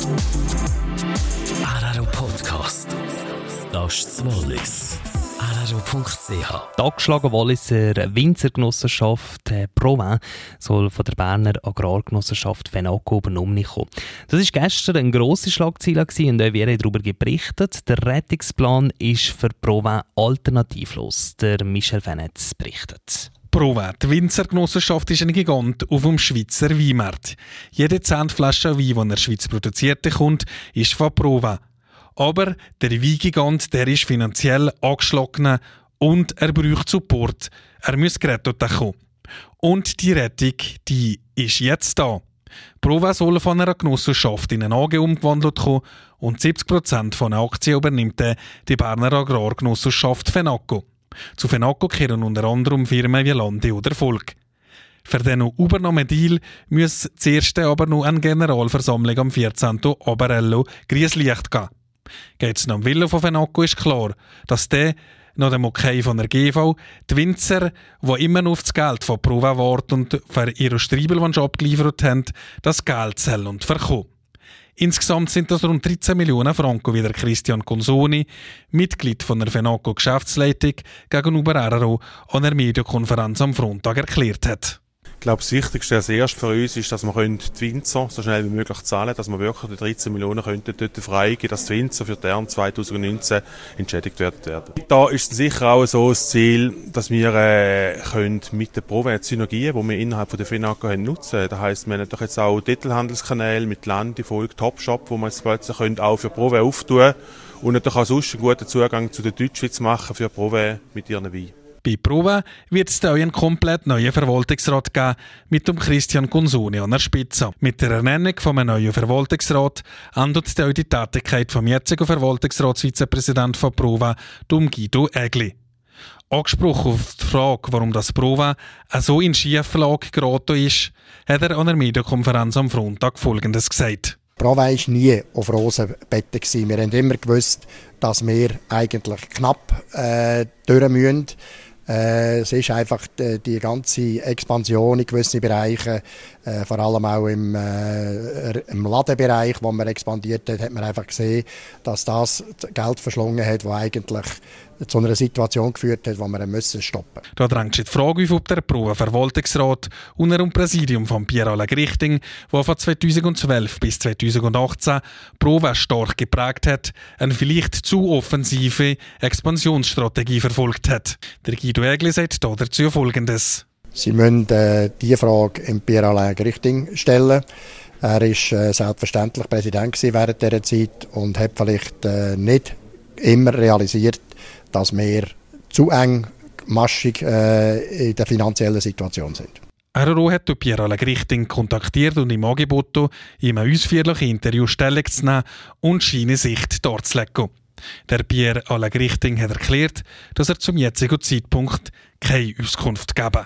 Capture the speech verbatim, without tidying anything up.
Araro Podcast. Das ist das Wallis. araro punkt c h. Die angeschlagene Walliser Winzergenossenschaft Provin soll von der Berner Agrargenossenschaft FENACO übernommen kommen. Das war gestern eine grosse Schlagzeile und auch wir haben darüber berichtet. Der Rettungsplan ist für Provin alternativlos. Der Michel Fenetz berichtet. Provin, die Winzergenossenschaft, ist ein Gigant auf dem Schweizer Weinmarkt. Jede zehn Flaschen Wein, die in der Schweiz produziert kommt, ist von Provin. Aber der Weingigant, der ist finanziell angeschlagen und er braucht Support. Er muss gerettet kommen. Und die Rettung, die ist jetzt da. Provin soll von einer Genossenschaft in eine A G umgewandelt kommen und siebzig Prozent von den Aktien übernimmt die Berner Agrargenossenschaft FENACO. Zu FENACO kehren unter anderem Firmen wie Lande oder Volk. Für den Übernahmedeal muss zuerst aber noch eine Generalversammlung am vierzehnten April grünes Licht geben. Geht es nach dem Willen von FENACO, ist klar, dass der nach dem Okay von der G V die Winzer, die immer noch auf das Geld von Provin warten und für ihre Streibel, die sie abgeliefert haben, das Geld zählen und verkaufen. Insgesamt sind das rund dreizehn Millionen Franken, wie der Christian Consoni, Mitglied von der FENACO-Geschäftsleitung, gegenüber Araro an der Medienkonferenz am Freitag erklärt hat. Ich glaube, das Wichtigste als erstes für uns ist, dass wir die Winzer so schnell wie möglich zahlen, dass wir wirklich die dreizehn Millionen könnten dort freigeben, dass die Winzer für die Ernte zwanzig neunzehn entschädigt werden. Da ist sicher auch so das Ziel, dass wir äh, können mit den Provin Synergien, die wir innerhalb von der FENACO haben, nutzen. Das heisst, wir haben natürlich jetzt auch Detailhandelskanäle mit Lande, Volk, Topshop, wo wir jetzt plötzlich können auch für Provin auftun können und natürlich auch sonst einen guten Zugang zu der Deutschschweiz machen für Provin mit ihren Weinen. Bei Provin wird es auch einen komplett neuen Verwaltungsrat geben, mit dem Christian Consoni an der Spitze. Mit der Ernennung von einem neuen Verwaltungsrat ändert auch die Tätigkeit vom jetzigen Verwaltungsratsvizepräsidenten von Provin, dem Guido Ägli. Angesprochen auf die Frage, warum das Provin so in Schieflage geraten ist, hat er an der Medienkonferenz am Freitag Folgendes gesagt. Provin war nie auf rosen Betten. Wir haben immer gewusst, dass wir eigentlich knapp äh, durch müssen. Äh, es ist einfach die, die ganze Expansion in gewissen Bereichen, äh, vor allem auch im, äh, im Ladenbereich, wo man expandiert hat, hat man einfach gesehen, dass das Geld verschlungen hat, das eigentlich zu einer Situation geführt hat, die wir müssen stoppen mussten. Da drängt sich die Frage auf, ob der Provin Verwaltungsrat unter dem Präsidium von Pierre-Alain Grichting, der von zweitausendzwölf bis zweitausendachtzehn Provin stark geprägt hat, eine vielleicht zu offensive Expansionsstrategie verfolgt hat. Der Guido Ägli sagt dazu Folgendes. Sie müssen äh, diese Frage im Pierre-Alain Grichting stellen. Er war äh, selbstverständlich Präsident während dieser Zeit und hat vielleicht äh, nicht immer realisiert, dass wir zu engmaschig äh, in der finanziellen Situation sind. Araro hat Pierre-Alain Grichting kontaktiert und ihm angeboten, ihm ein ausführliches Interview Stellung zu nehmen und seine Sicht darzulegen. Der Pierre-Alain Grichting hat erklärt, dass er zum jetzigen Zeitpunkt keine Auskunft gebe.